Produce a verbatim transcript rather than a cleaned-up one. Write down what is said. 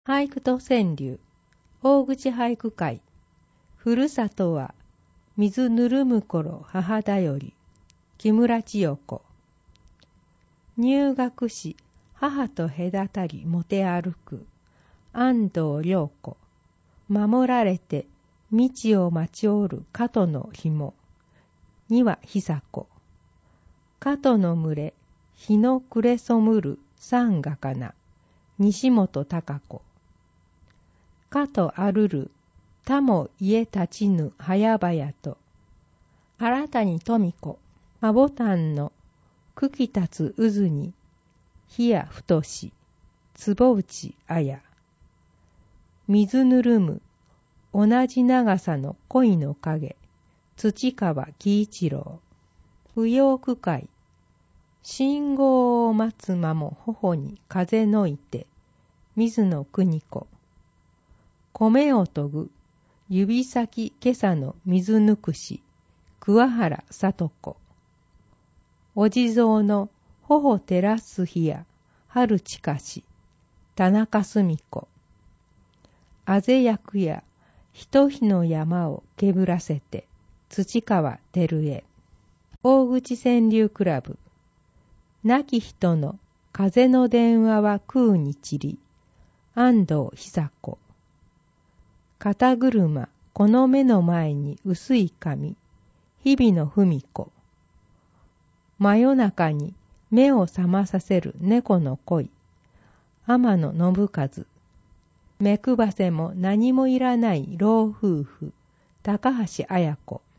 俳句と川柳、大口俳句会。ふるさとは、水ぬるむ頃母だより。木村千代子。入学し、母と隔たりもて歩く。安藤涼子。守られて、道を待ちおる鳩の紐。には久子。鳩の群れ、日の暮れそむる山河かな。西本孝子。かとあるる、他も家立ちぬ早々と。新たに富子、まぼたんの茎立つ渦に、火や太し、坪内綾。水ぬるむ、同じ長さの恋の影、土川喜一郎。不要区会、信号を待つ間も頬に風のいて、水野邦子。米を研ぐ、指先今朝の水抜くし、桑原聡子。お地蔵の頬照らす日や、春近し、田中澄子。あぜ役や、ひとひの山をけぶらせて、土川照江。大口川柳クラブ。亡き人の風の電話は空に散り、安藤久子。肩車、この目の前に薄い髪、日々の文子。真夜中に目を覚まさせる猫の恋、天野信和。目くばせも何もいらない老夫婦、高橋綾子。